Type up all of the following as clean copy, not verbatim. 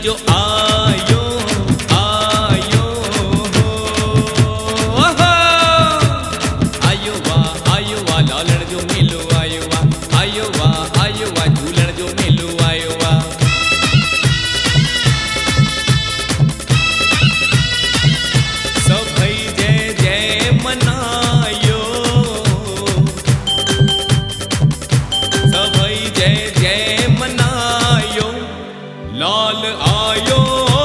मुंहिंजो आयो आयो हो आयो वा लालण जो मेलो आयो वा झूलण जो मेलो आयो वा। सभई जय जय मनायो सभई जय जय मनायो लाल आयो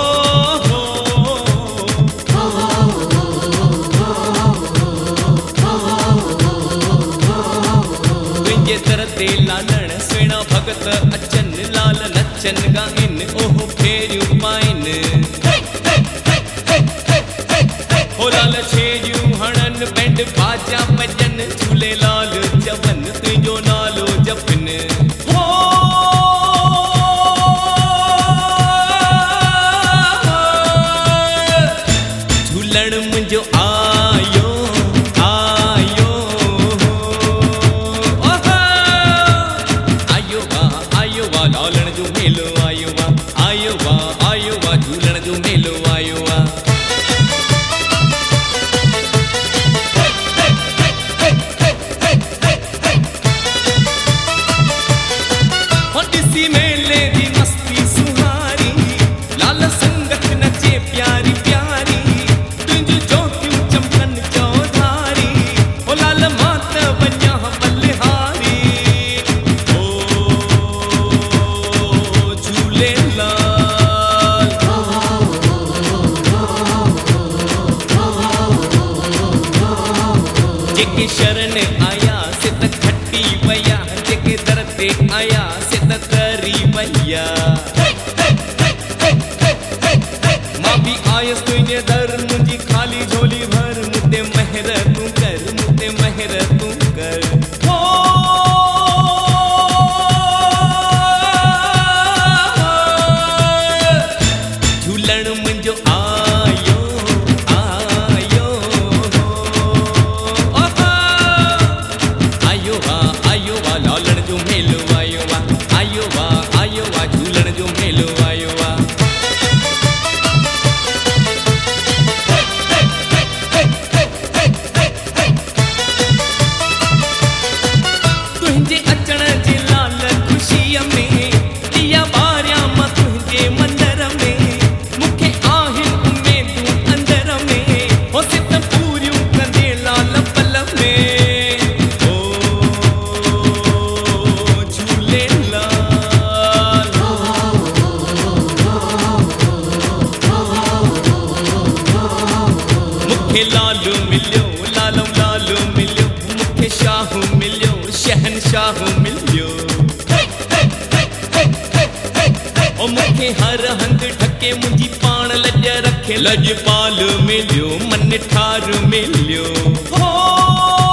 तुंहिंजे दर ते लालण सुहिणा भगत अचन लाल नचन ॻाइन ओहो फेरियूं पाइन हो लाल छेॼूं हणन बैंड बाजा बजन झूलेलाल चवन तुंहिंजो नालो जपन हो झूलण मुंहिंजो आयो आयो आयो वा लालण जो मेलो आयो वा झूलण जो मेलो आयो वा। ॾिसी मेले जी मस्ती सुहारी लाल संगत नचे प्यारी प्यारी तुंहिंजूं ज्योतियूं चमकन चौधारी ओ लाल मात वञा बलिहारी ओ झूलेलाल जेके शरण आया से त खटी वया जेके दर ते आया से त तरी वया मां भी आयसि तुंहिंजे दर मुंहिंजी खाली झोली भर मुते महर तूं कर हो झूलण मुंहिंजो आयो आयो आयो वा लालण जो मेलो आयो वा झूलण जो मेलो आयो वा। तुंहिंजे अचण जे लाल ख़ुशीअ में दिया ॿारियां मां तुंहिंजे मंदर में मूंखे आहिनि उमेदूं अंदर में हो सित पूरियूं कंदे लाल पल में ओ झूलेलाल मूंखे लाल मिलियो लाल मिलियो मूंखे शाह मिलियो शहनशाह मिलियो ओ मूंखे हर हंधि ढके मुंहिंजी पाण लॼ रखे लॼपाल मिलियो मन ठार मिलियो हो